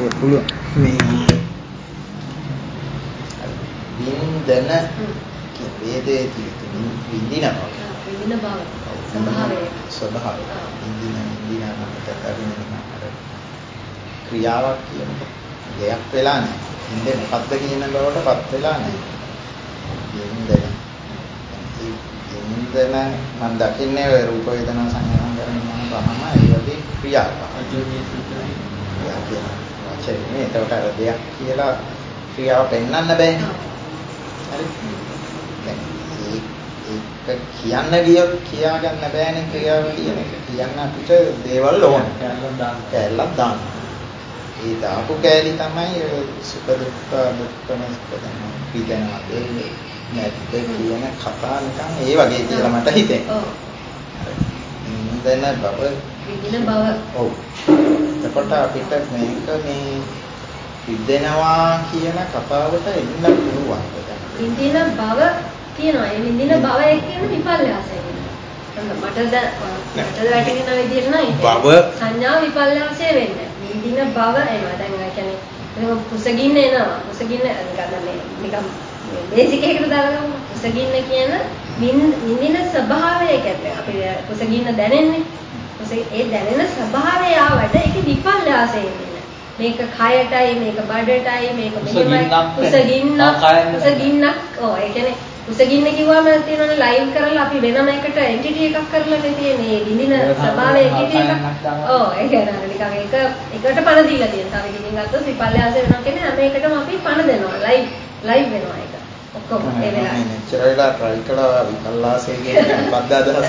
පුළුවන් මේ වින්දන වේදේ විඳිනවා විඳින බව ස්වභාවය විඳින ක්‍රියාවක් කියනකොට දෙයක් වෙලා නැහැ. ඉන්නේ මොකද්ද කියන බවට පත් වෙලා නැහැ. ඉන්දන මම දකින්නේ ඔය රූප වේදනා සංඥා කරන මම ඒ වගේ ක්‍රියාවක්. වචනේ ඒකට අර දෙයක් කියලා ක්‍රියාව පෙන්වන්න බෑනේ. හරි. ඒක කියන්න ගියොත් කියා ගන්න බෑනේ ක්‍රියාව කියන එක. කියන්න අපිට දේවල් ඕන. කැලලක් දාන්න. ඒ දාපු කැලි තමයි සුඛ දුක්ඛ දුක්ඛම ස්පදන පිටනවා. නැත්ද කියන කතා නිකන් ඒ වගේ කියලා මට හිතෙනවා. ඔව්. ඉන්දන බව විඳින බව. ඔව්. එතකොට අපිට මේක මේ විඳිනවා කියන කතාවට එන්න පුළුවන්. විඳින බව කියනවා. ඒ විඳින බව කියන විපල්යාසය කියනවා. මට වැටෙන විදිහට නයි බව සංඥා විපල්යාසය වෙන්නේ. විඳින බව එනවා. දැන් ඒ කියන්නේ කුසගින්න එනවා. කුසගින්න නිකන් බේසික් එකකට දාලා ගමු. කුසගින්න කියන විඳින ස්වභාවය කියන්නේ අපි කුසගින්න දැනෙන්නේ. ඒ දැනෙන ස්වභාවය ආවට ඒක විපල්යාසය වෙන්නේ. මේක කයටයි මේක බඩටයි මේක මෙහෙමයි කුසගින්නක්. ඔව් ඒ කියන්නේ කුසගින්න කිව්වම තියෙනවනේ ලයින් කරලා අපි වෙනම එකට එන්ටිටි එකක් කරලානේ තියෙන්නේ. ඒ විඳින ස්වභාවය එන්ටිටි එකක්. ඔව් ඒ කියන්නේ අර නිකන් එකට පණ දීලා තියෙනවා. අපි ඉතින් ගත්තොත් විපල්යාසය වෙනවා කියන්නේ හැම එකටම අපි පණ දෙනවා. ලයිව් වෙනවා ඒක. ඔක්කොම ඒ වෙලාවේ. මෙච්චර වෙලා try කළා විපල්ලාසය කියන පද්ද අදහස්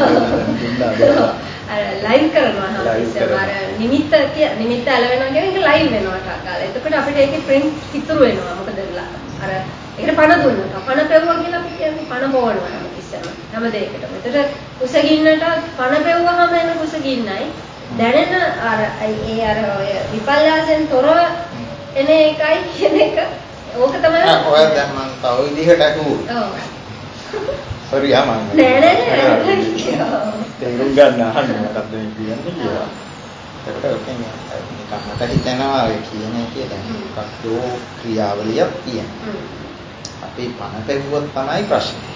කරලා අර ලයිව් කරනවා අර නිමිත්ත ඇලවෙනවා කියන එක ලයිව් වෙනවා ටාකාලා. එතකොට අපිට ඒකේ print ඉතුරු වෙනවා. මොකද අර ඒකට පණ දුන්නා. පණ පෙවුවා කියලා අපි කියන්නේ පණ පොවනවා නම් ඉස්සෙල්ලා. හැම දෙයකටම. එතකොට කුසගින්නට පණ පෙවුවාම එන කුසගින්නයි දැනෙන අර ඔය විපල්ලාසෙන් තොරව එන එකයි කියන එක ඕක තමයි. ඔය දැන් මම තව විදිහට අහුවා. ඔව්. sorry ආ මම නෑ තේරුම් ගන්න අහන්න මොකක්ද මේ කියන්නේ කියලා. ඒකට ඔකෙන් නිකන් මට හිතෙනවා ඔය කියන එකේ දැන් මොකක්දෝ ක්‍රියාවලියක් තියෙනවා. අපි පණ පෙව්වොත් තමයි ප්‍රශ්නේ.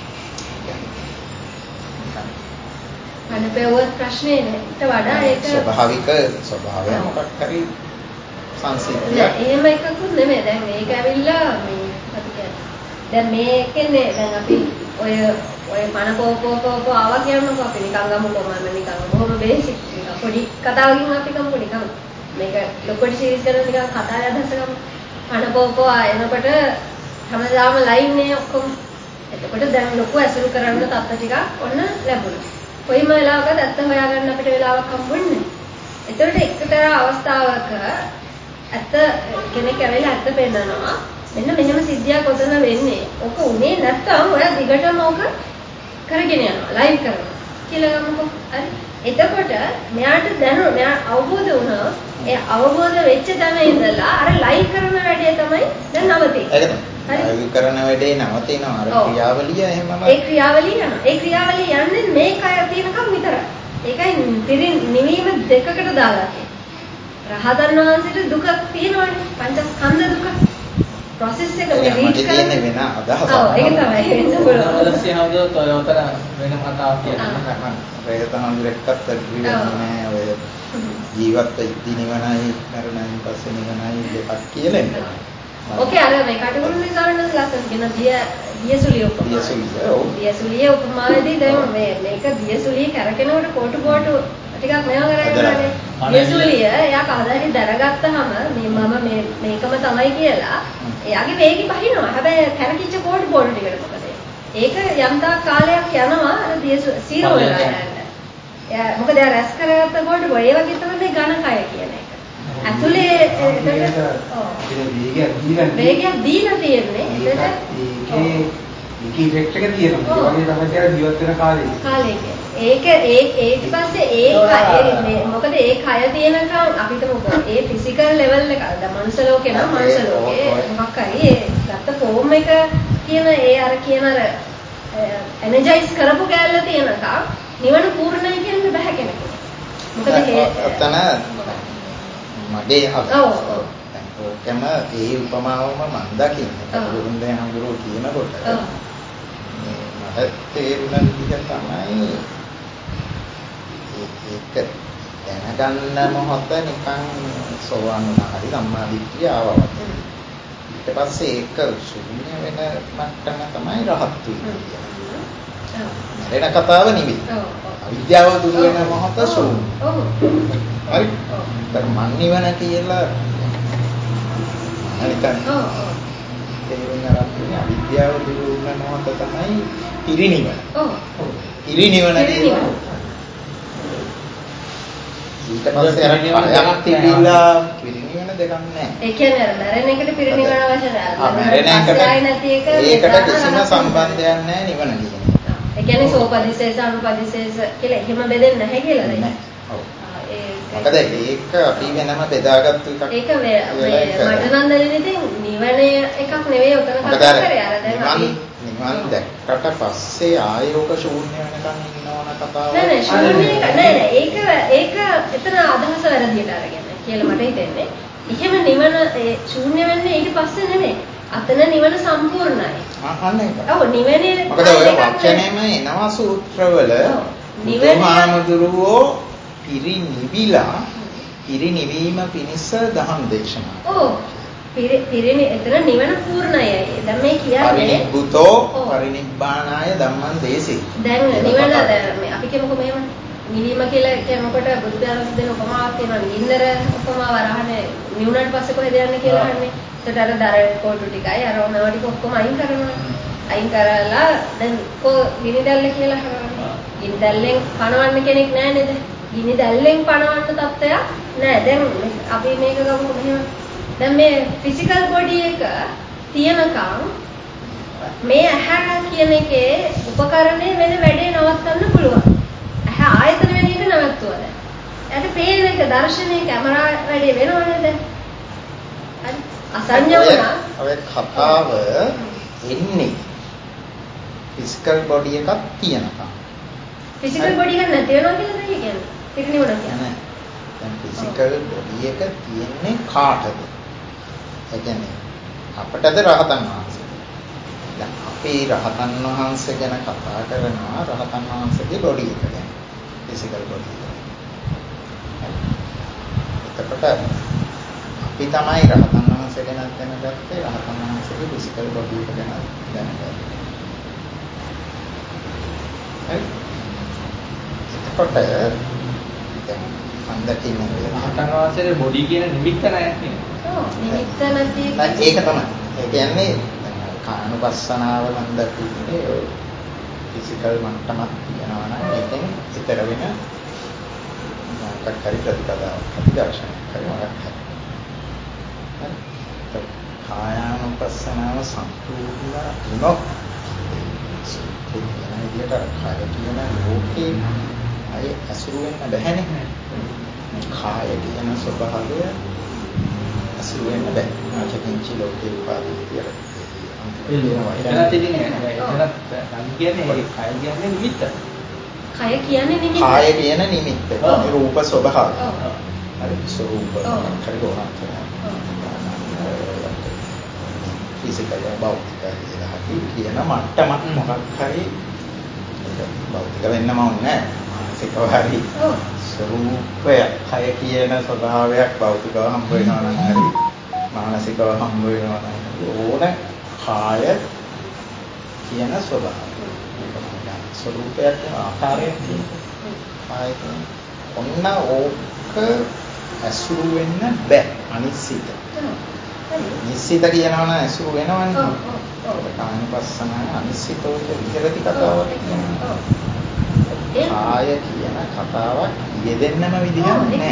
පණ පෙව්වොත් ප්‍රශ්නේ නේට වඩා ඒක ස්වභාවය මොකක් හරි සංසිද්ධියක්. එහෙම එකකුත් නෙමෙයි. දැන් මේක ඇවිල්ලා මේ අපි කියන්නේ දැන් මේකනේ දැන් අපි ඔය පණ පොපෝ ආවා කියන්නකො අපි නිකන් ගමුකෝ මම නිකන් බොහොම බේසික් නිකන් පොඩි කතාවකින් අපි ගමු නිකන් මේක ලොකෝටි සීරීස් කරන නිකන් කතාවේ අදහස ගමු. පණ පොපෝ එනකොට හැමදාම ලයින් නේ ඔක්කොම. එතකොට දැන් ලොකු ඇසුරු කරන්න තත්ත්ව ටිකක් ඔන්න ලැබුණා. කොයිම වෙලාවකද ඇත්ත හොයාගන්න අපිට වෙලාවක් හම්බුන්නේ. එතකොට එක්තරා අවස්ථාවක ඇත්ත කෙනෙක් ඇවිල්ලා ඇත්ත පෙන්නනවා. මෙන්න මෙහෙම සිද්ධියක් ඔතන වෙන්නේ. ඔක උනේ නැත්තම් ඔයා දිගටම ඔක කරගෙන යනවා. ලයිව් කරනවා. කියලා ගමුකෝ. හරි. එතකොට මෙයාට දැනුණා මෙයා අවබෝධ වුණා. ඒ අවබෝධ වෙච්ච තැන ඉඳලා අර ලයිව් කරන වැඩේ තමයි දැන් නවතින්නේ. ඒක තමයි. ලයිව් කරන වැඩේ නවතිනවා. අර ක්‍රියාවලිය එහෙමම. ඒ ක්‍රියාවලිය යනවා. ඒ ක්‍රියාවලිය යන්නේ මේ කය තියෙනකම් විතරයි. ඒකයි නිවීම දෙකකට දාලා තියෙන්නේ. රහතන් වහන්සේට දුක තියෙනවනේ. පංචස්කන්ධ දුක. process එක මේ රීච් කරන්නේ වෙන අදහසක්. ඔව් ඒක තමයි වෙන්න පුළුවන්. ඊළඟට හවුද තොයෝතර වෙන කතාවක් කියනවා. රේතනන්දුරෙක්වත් විදින්නේ නැහැ ඔය ජීවත් වෙද්දී නිවනයි මරණයෙන් පස්සේ නිවනයි දෙකක් කියලා එනවා. ඕකේ අර මේ කටුකුරුනේ සාරණස් ලස්සන කියන දියසුලිය උපමාව. දියසුලිය උපමාවේදී දැන් මේක දියසුලිය කරකිනකොට කොටු ටිකක් මේවා කරන්නේ. දියසුලිය එයා කවදාහරි දරගත්තාම මේ මේකම තමයි කියලා එයාගේ වේගي බහිනවා. හැබැයි කරකිච්ච කොටු ටිකට මොකද? ඒක යම්තා කාලයක් යනවා අර සීරෝ වෙලා යනවා. මොකද එයා රැස් කරගත්ත කොටු ඒ වගේ තමයි මේ ඝනකය කියන එක. ඇතුලේ වේගයක් දීලා තියෙන්නේ. ඒකේ ඉෆෙක්ට් එක තියෙනවා. ඒ වගේ තමයි කියලා ජීවත් වෙන කාලේ. ඒක ඊට පස්සේ මොකද ඒ කය තියෙනකම් අපිට මොකද ඒ ෆිසිකල් ලෙවල් එක දැන් මනුස්ස ලෝකේ නම් මනුස්ස ලෝකේ මොකක් හරි ඒ ගත්ත ෆෝම් එක කියන අර එනර්ජයිස් කරපු කැලේ තියෙනකම් නිවන පූර්ණයි කියන්න බෑ කෙනෙකුට. මොකද අතන මම මගේ ඔව් ඔව්. ඕකම ඒ උපමාවම මම දකින්නේ. ගුරුන්දේ හඳුරෝ කියනකොට මට තේරුණ විදිහ තමයි ඒක දැනගන්න මොහොත නිකන් සෝවාන් වුණා හරි සම්මාදිට්ඨිය ආවා. ඊට පස්සේ ඒක ශූන්‍ය වෙන මට්ටම තමයි රහත් වීම. මරණ කතාව නෙවෙයි. අවිද්‍යාව දුරු වෙන මොහොත ශූන්‍ය. හරි. මන් නිවන කියලා නිකන් තේරුම් ගන්න අවිද්‍යාව දුරු වෙන මොහොත තමයි පිරිනිවන. පිරිනිවන කියලා. ඊට පස්සේ අර කයක් තිබිලා පිරිනිවන දෙකක් නැහැ. ඒ කියන්නේ මරණ එකට පිරිනිවන අවශ්‍ය නැහැ. ඒකට කිසිම සම්බන්ධයක් නැහැ නිවන කියන්නේ. ඒ කියන්නේ සෝපදිශේෂ අනුපදිශේෂ කියලා එහෙම බෙදෙන්නේ නැහැ කියලා නේද? ඔව්. මොකද ඒක අපි වෙනම බෙදාගත්තු එකක්. ඒක මට නම් දැනෙන්නේ ඉතින් නිවන එකක් නෙවෙයි උතන කතා කරේ. අර දැන් අපි නිවන් දැක්කට පස්සේ ආයෝක ශූන්‍ය වෙනකන් ඉන්නවන කතාව. නෑ ශූන්‍ය එක නෑ ඒක එතන අදහස වැරදියට අරගෙන කියලා මට හිතෙන්නේ. එහෙම නිවන ශූන්‍ය වෙන්නේ ඊට පස්සේ නෙමෙයි. අතන නිවන සම්පූර්ණයි. අහන්න ඒක. ඔව් නිවනේ මොකද ඔය වචනේම එනවා සූත්‍රවල බුදුහාමුදුරුවෝ පිරිනිවිලා පිරිනිවීම පිණිස දහම් දේශනා. ඔව්. එතන නිවන පූර්ණයි. දැන් මේ කියන්නේ පරිනිබ්බුතෝ පරිනිබ්බානාය ධම්මං දේසි. දැන් නිවන අපි කියමුකෝ මෙහෙම නිවීම කියලා කියනකොට බුදුදහම දෙන උපමාවක් තියෙනවා. ගින්නර උපමාව අරහනේ නිවුණාට පස්සේ කොහෙද යන්නේ කියලා අහන්නේ. ඒකට අර දර කොටු ටිකයි අර ඔනවා ටික ඔක්කොම අයින් කරනවා. අයින් කරලා දැන් ගිනි දැල්ල කියලා හරවන්නේ. ගිනි දැල්ලෙන් පණවන්න කෙනෙක් නැහැ නේද? ගිනි දැල්ලෙන් පණවන්න තත්ත්වයක් නැහැ. දැන් අපි මේක ගමුකෝ මෙහෙම. දැන් මේ ෆිසිකල් බොඩි එක තියනකම් මේ ඇහැ කියන එකේ උපකරණය වෙන වැඩේ නවත්තන්න පුළුවන්. ඇහැ ආයතන වෙන එක නවත්තුවා දැන්. එයාට පේන එක දර්ශනයේ කැමරා වැඩේ වෙනවනේ දැන්. හරි. අසංඥා වුණා. ඔය කතාව එන්නේ ෆිසිකල් බොඩි එකක් තියනකම්. ෆිසිකල් බොඩි එක නැති වෙනවා කියලාද කියන්නේ? පිරිනිවන කියන්නේ. දැන් ෆිසිකල් බොඩි එක තියෙන්නේ කාටද? ඒ කියන්නේ අපටද රහතන් වහන්සේ. දැන් අපි රහතන් වහන්සේ ගැන කතා කරනවා රහතන් වහන්සේගේ බොඩි එක ගැන. ෆිසිකල් බොඩි එක. එතකොට අපි තමයි රහතන් වහන්සේ ගැන දැනගත්තේ රහතන් වහන්සේගේ ෆිසිකල් බොඩි එක ගැන දැනගත්තා. හරි. එතකොට දැන් අන්දකින් රහතන් වහන්සේගේ බොඩි කියන නිමිත්ත නැහැ නේද? ඔව් නිමිත්ත නැති ඒක තමයි. ඒ කියන්නේ කායනුපස්සනාව නම් දකින්නේ ෆිසිකල් මට්ටමක් තියනවා නම් ඒකෙන් ඊතර වෙන මොකක් හරි ප්‍රතිපදාවක් ප්‍රතිදර්ශනයක් හරි මොකක් හරි. හරි. කායනුපස්සනාව සම්පූර්ණ වුණොත් ඒ විදිහට කාය කියන ලෝකේ අය අසුරු වෙන්න බැහැනේ. කාය කියන ස්වභාවය අසුරු වෙන්න බෑ. ආචකින්චි ලෝකේ උපාදී කියලා. එතනත් ඉතින් එතනත් කියන්නේ ඒ කය කියන්නේ නිමිත්ත. කය කියන්නේ නිමිත්ත. කාය කියන නිමිත්ත. ඒ රූප ස්වභාවය. හරි ස්වરૂප. හරි ගොනක්. ෆිසිකල් භෞතික කියලා කියන මට්ටමක් මොකක් හරි භෞතික වෙන්නම ඕනේ මානසිකව හරි ස්වરૂපය කය කියන ස්වභාවයක් භෞතිකව හම්බ වෙනවා නම් හරි මානසිකව හම්බ වෙනවා නම් ඕන කාය කියන ස්වභාවය ස්වરૂපයක් වෙන ආකාරයක් කාය කියන ඔන්න ඕක ඇසුරු වෙන්න බෑ අනිසිත නිසිත කියනවා නම් ඇසුරු වෙනවනේ කායනුපස්සන අනිසිතෝ විහෙරති කතාවක් කියනවා කාය කියන කතාවක් යෙදෙන්නම විදිහක්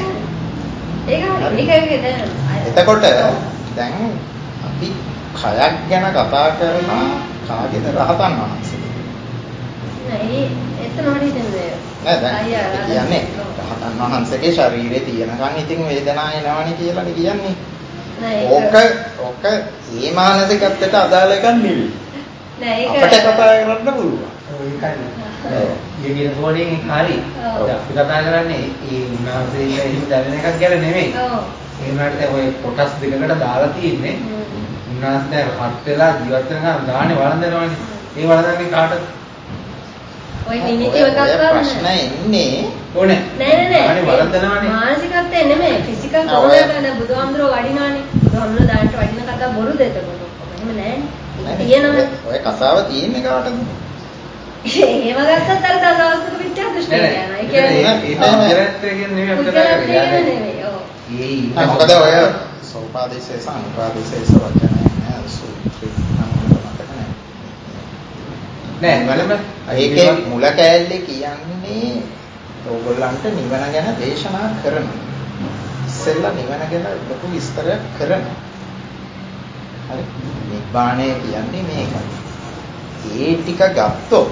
නැහැ එතකොට දැන් අපි කයක් ගැන කතා කරනවා කාගේද රහතන් වහන්සේ නෑ එතන හරි දෙන්නේ නෑ දැන් කියන්නේ රහතන් වහන්සේගේ ශරීරේ තියෙනකන් ඉතින් වේදනාව එනවනේ කියලානේ කියන්නේ ඕක මේ මානසිකත්වයට අදාළ එකක් නෙවෙයි. නෑ ඒක අපිට කතා කරන්න පුළුවන්. ඒකයි. ඊගෙන ගෝණයෙන් හරි. අපි කතා කරන්නේ මේ මානසික හිත දැනෙන එකක් ගැන නෙවෙයි. ඔව්. ඒ වුණාට දැන් ඔය කොටස් දෙකකට දාලා තියෙන්නේ. උන්වහන්සේ දැන් හත් වෙලා ජීවත් වෙනකම් දාන්නේ වළඳනවානේ. ඒ වළඳන්නේ කාටද? ඔය නිනිටිව ගත්තා ප්‍රශ්න එන්නේ ඕනේ. නෑ වළඳනවානේ. මානසිකත්වය නෙමෙයි ෆිසිකල් කොහොමද දැන් බුදුහාමුදුරුවෝ වඩිනානේ. බුදුහාමුදුරුවෝ දාන්නට වඩින කතා බොරුද එතකොට? එහෙම නෑනේ. තියෙනවා. ඔය කතාව තියෙන්නේ කාටද? එහෙම ගත්තත් අර දසවස්තුක විද්‍යා දෘෂ්ටිය යනවා. ඒ කියන්නේ ඉරත්ය කියන්නේ නෙමෙයි අපිට කතා කරන්නේ. නෙමෙයි. ඔව්. මොකද ඔය සෝපාදේශේස අනුපාදේශේස වචන නෑ සූත්‍රේ නම් මතක නෑ. නෑ බලන්න. ඒකේ මුල කෑල්ලේ කියන්නේ ඕගොල්ලන්ට නිවන ගැන දේශනා කරනවා. ඉස්සෙල්ලා නිවන ගැන ලොකු විස්තරයක් කරනවා. හරි. නිබ්බාණය කියන්නේ මේකයි. ඒ ටික ගත්තොත්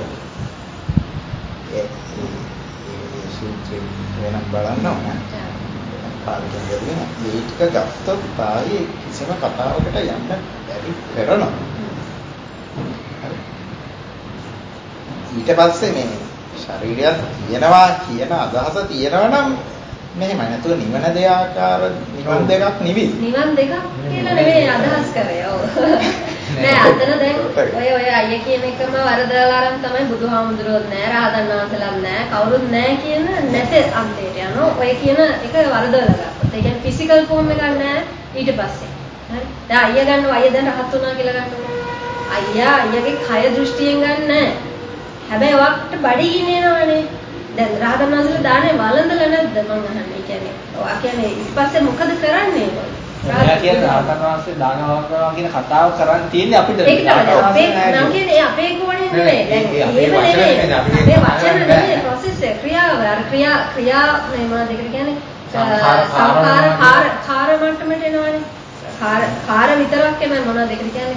ඒ සූත්‍රේ වෙනම බලන්න ඕන. පාලියෙන් දෙන්නේ මේ ටික ගත්තොත් තායි කිසිම කතාවකට යන්න බැරි කරනවා. ඊට පස්සේ මේ ශරීරය තියෙනවා කියන අදහස තියෙනවා නම් මෙහෙම නැතුව නිවන දෙආකාර නිවන් දෙකක් නෙවෙයි. නිවන් දෙකක් කියලා නෙවෙයි අදහස් කරේ. ඔව්. නෑ අතන දැන් ඔය අයිය කියන එකම වරදලා අරන් තමයි බුදුහාමුදුරුවෝ නෑ රහතන් වහන්සේලා නෑ කවුරුත් නෑ කියන නැතේ අන්තයට යනවා. ඔය කියන එක වරදලා ගත්තා. ඒ කියන්නේ ෆිසිකල් ෆෝම් එකක් නෑ ඊට පස්සේ. හරි. දැන් අයියා ගන්නවා අයියා දැන් රහත් වුණා කියලා ගන්නවා. අයියාගේ කය දෘෂ්ටියෙන් ගන්න නෑ. හැබැයි ඔක්ට බඩගින්න එනවනේ. දැන් රහතන් වහන්සේලා දානේ වළඳලා නැද්ද මං අහන්නේ. ඒ කියන්නේ ඔයා කියන්නේ ඊපස්සේ මොකද කරන්නේ? ඔයා කියන්නේ රහතන් වහන්සේ දාන වළඳනවා කියන කතාව කරන් තියෙන්නේ අපිට. ඒක තමයි අපේ නම් කියන්නේ අපේ ගෝණේ නෙමෙයි. දැන් අපේ වචන නෙමෙයි process එක ක්‍රියාව. අර ක්‍රියා මේ මොනවද ඒකට කියන්නේ? කාර මට්ටමට එනවනේ. කාර විතරක් එන මොනවද ඒකට කියන්නේ?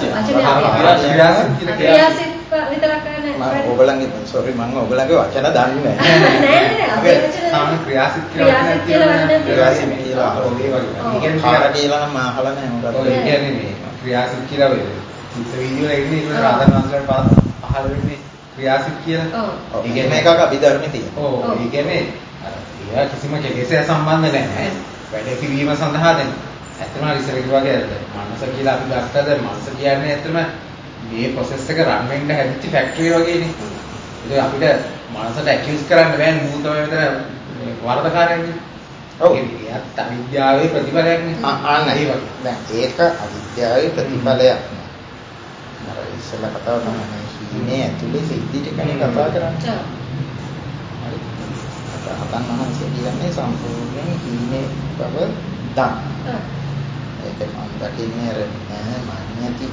ක්‍රියාසිත විතරක් කරන්නේ. මම ඔයගලගේ sorry මම ඔයගලගේ වචන දන්නේ නෑ නෑ අපේ වචන සාමාන්‍ය ක්‍රියාසිත කියලා වචනයක් ක්‍රියාසිත කියලා ඔගේ වගේ. ඒ කියන්නේ කාර කියලා නම් මම අහලා නැහැ මොකද. ඔය කියන්නේ මේ ක්‍රියාසිත කියලා වෙන්නේ. චිත්ත වීදිවල ඉන්නේ ඒක රාධන වහන්සේලාට පහළ වෙන්නේ ක්‍රියාසිත කියලා. ඔව්. ඒ කියන්නේ එකක අභිධර්මයේ තියෙනවා. ඔව්. ඒ කියන්නේ අර කිසිම කෙලෙසයක් සම්බන්ධ නැහැ. වැඩ පිළිවීම සඳහා දැන් ඇත්තම ඉස්සර කිව්වාගේ මනස කියලා අපි ගත්තද මනස කියන්නේ ඇත්තම මේ process එක run වෙන්න හැදිච්ච factory වගේනේ. ඒක අපිට මනසට accuse කරන්න බෑනේ මූ තමයි මෙතන වරදකාරයන්නේ. ඔව්. ඒත් අවිද්‍යාවේ ප්‍රතිඵලයක්නේ. ආන්න ඒ වගේ. දැන් ඒක අවිද්‍යාවේ ප්‍රතිඵලයක්. මර ඉස්සෙල්ලා කතාව තමයි මේ ඇතුලේ සිද්ධි ටිකනේ කතා කරන්නේ. හරි. රහතන් වහන්සේ කියන්නේ සම්පූර්ණයෙන් කීනේ බව දන්. ඒක මම දකින්නේ අර මාන්‍යති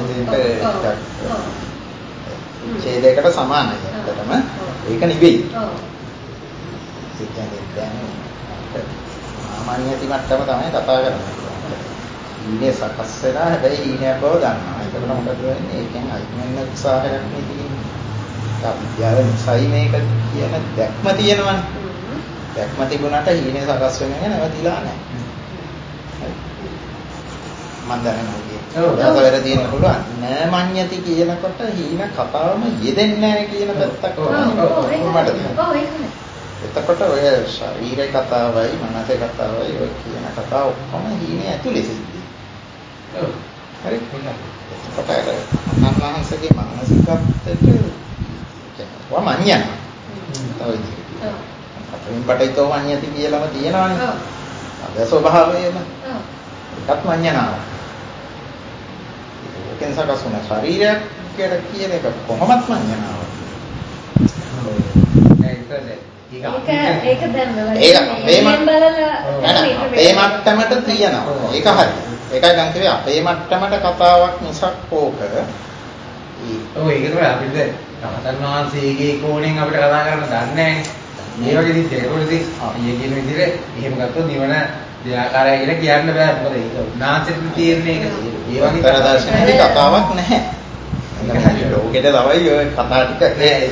ඡේදයකට සමානයි. ඇත්තටම ඒක නෙවෙයි. ඒ කියන්නේ දැන් මාන්‍යති මට්ටම තමයි කතා කරන්නේ. ඊනේ සකස් වෙලා හැබැයි ඊනේ බව දන්නවා. ඒකට මොකද වෙන්නේ? ඒකෙන් අයින් වෙන්න උත්සාහයක් නේ තියෙන්නේ. අවිද්‍යාව නිසයි මේක කියන දැක්ම තියෙනවනේ. දැක්ම තිබුණාට ඊනේ සකස් වෙන එක නැවතිලා නැහැ. මම දන්නේ ඔව් තියෙන්න පුළුවන් නෑ මඤ්ඤති කියනකොට හීන කතාවම යෙදෙන්නේ නැහැ කියන පැත්තක් මට තියෙනවා. එතකොට ඔය ශරීරේ කතාවයි මනසේ කතාවයි ඔය කියන කතාව ඔක්කොම හීනේ ඇතුලේ සිද්ධි. ඔව්. හරි. එතකොට අර අනන්තහන්සේගේ මානසිකත්වයට කියන්නේ මඤ්ඤණ. ඔව්. අපින් පටිච්චෝ මඤ්ඤති කියලාම තියෙනවානේ. ඔව්. අද ස්වභාවයම. ඔව්. ඒකත් මඤ්ඤණාව. ඒකෙන් සකස් වුණ ශරීරයක් කියලා කියන එක කොහොමත් මඤ්ඤණාව. ඒක දැන් අපේ මට්ටමට තියෙනවා. ඒක හරි. ඒකයි ගන්න කිව්වේ අපේ මට්ටමට කතාවක් මිසක් ඕක. ඔව් ඒක තමයි අපිට රහතන් වහන්සේගේ කෝණයෙන් අපිට කතා කරන්න දන්නේ නැහැ. මේ වගේ දිත් ඒකවලදී ඊයේ කියන විදිහට එහෙම ගත්තොත් නිවන දෙආකාරයි කියලා කියන්න බෑ. මොකද ඒක උන්වහන්සේට තියෙන්නේ ඒක. ඒ වගේ පරදර්ශනයේ කතාවක් නැහැ. ලෝකෙට තමයි ඔය කතා ටික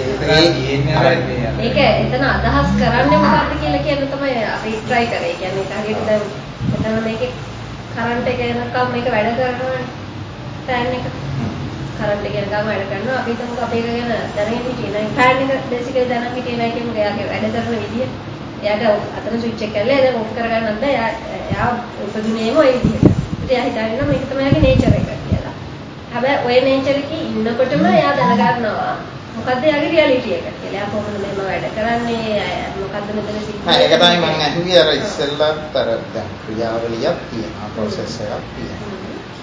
ඒක එතන අදහස් කරන්නේ මොකක්ද කියලා කියන තමයි අපි try කරේ. ඒ කියන්නේ හරියට දැන් එතන මේකේ කරන්ට් එක එනකම් මේක වැඩ කරනවානේ. ෆෑන් එක කරන්ට් එක එනකම් වැඩ කරනවා. අපි හිතමු අපි ඒක ගැන දැනගෙන හිටියේ නැහැ. ෆෑන් එක බේසිකලි දැනන් හිටියේ නැහැ කියමු. එයාගේ වැඩ කරන විදිය. එයාට අතන ස්විච් එක කරලා දැන් ඔෆ් කරගන්නත් බෑ. එයා එයා උපදිනේම ওই විදිහට. ඉතින් එයා හිතාගෙන මේක තමයි එයාගේ නේචර් එක කියලා. හැබැයි ওই නේචර් එකේ ඉන්නකොටම එයා දැනගන්නවා මොකද්ද එයාගේ රියැලිටි එක කියලා. එයා කොහොමද මේව වැඩ කරන්නේ? මොකද්ද මෙතන සිද්ධ වෙන්නේ? ඒක තමයි මම අහුවේ අර ඉස්සෙල්ලාත් අර දැන් ක්‍රියාවලියක් තියෙනවා, ප්‍රොසෙස් එකක් තියෙනවා.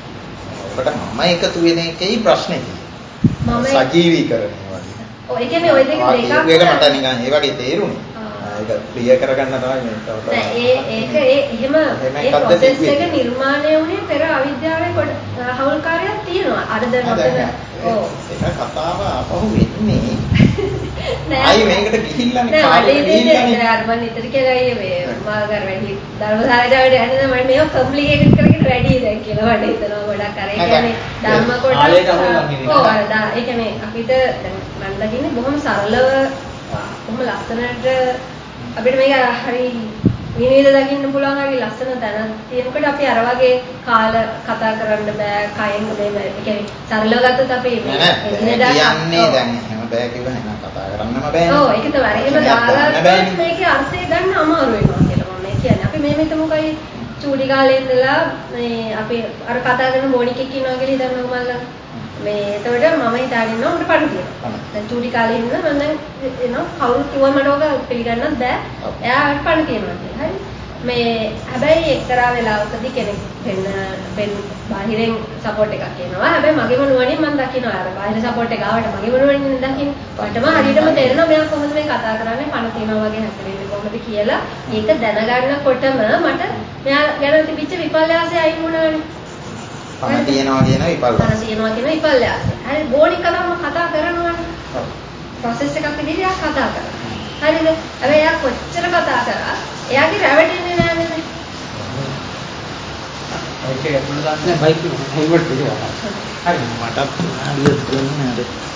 ඔකට මම එකතු වෙන එකයි ප්‍රශ්නේ තියෙන්නේ. සජීවීකරණය වගේ. ඔය කියන්නේ ওই දෙක දෙකක්. ඒක මට නිකන් ඒ වගේ තේරුණා. ඒක ක්ලියර් කරගන්න තමයි මේක. එහෙම ඒ ප්‍රොසෙස් එක නිර්මාණය වුණේ පෙර අවිද්‍යාවේ හවුල්කාරයක් තියෙනවා. අර දැන් ඒක කතාව ආපහු වෙන්නේ. ආයි මේකට ගිහිල්ලානේ කාලේ ගිහිල්ලානේ. අර මම නිතර කියලා මේ මාගර වැඩි ධර්මසාකච්ඡාවට යන්නේ මම මේක කොම්ප්ලිකේටඩ් කරගෙන වැඩි දැන් කියලා වඩ හිතනවා ගොඩක් අර ඒ කියන්නේ ධර්ම කොටස්. ඔව් ඒ කියන්නේ අපිට දැන් මම දකින්නේ බොහොම සරලව බොහොම ලස්සනට අපිට මේක හරි විනෝද දකින්න පුළුවන් හරි ලස්සන තැන තියෙනකොට අපි අර වගේ කාල කතා කරන්න බෑ කයෙන් මේ ඒ කියන්නේ සරලව ගත්තොත් අපි කියන්නේ දැන් එහෙම බෑ කිව්වම එහෙම කතා කරන්නම බෑනේ. ඔව් ඒක තමයි. එහෙම දාලා මේකේ අර්ථය ගන්න අමාරු වෙනවා කියලා මම කියන්නේ. අපි මේ මෙතමුකයි චූටි කාලේ ඉඳලා මේ අපි අර කතා කරන මොණිකෙක් ඉන්නවා කියලා හිතන්නකො මල්ලා. මේ එතකොට මම හිතාගෙන ඉන්නවා උන්ට පණ තියෙනවා. දැන් චූටි කාලේ ඉන්න මම දැන් එනවා කවුරු කිව්වම මට ඕක පිළිගන්නත් බෑ. එයාට පණ තියෙනවා කියලා. හරි. මේ හැබැයි එක්තරා වෙලාවකදී කෙනෙක් වෙන බාහිරෙන් සපෝට් එකක් එනවා. හැබැයි මගේම නුවණින් මම දකිනවා අර බාහිර සපෝට් එක ආවට මගේම නුවණින් දකින්න. ඔයටම හරියටම තේරෙනවා මෙයා කොහොමද මේ කතා කරන්නේ පණ තියෙනවා වගේ හැදෙන්නේ කොහොමද කියලා. ඒක දැනගන්නකොටම මට මෙයා ගැන තිබිච්ච විපල්යාසය අයින් වුණානේ. පණ තියනවා කියන විපල්යාසය. පණ තියනවා කියන විපල්යාසය. හරි බෝනික් කතාවම කතා කරනවානේ. ප්‍රොසෙස් එකක් විදිහට කතා කරනවා. හරිද? හැබැයි එයා කොච්චර කතා කරා එයාගේ රැවටෙන්නේ නැහැ නේද? ඒක ඇතුළේ දාන්න බයික් එක හෙල්මට් එක. හරි මටත් උනාලිය දුන්නේ නැහැ.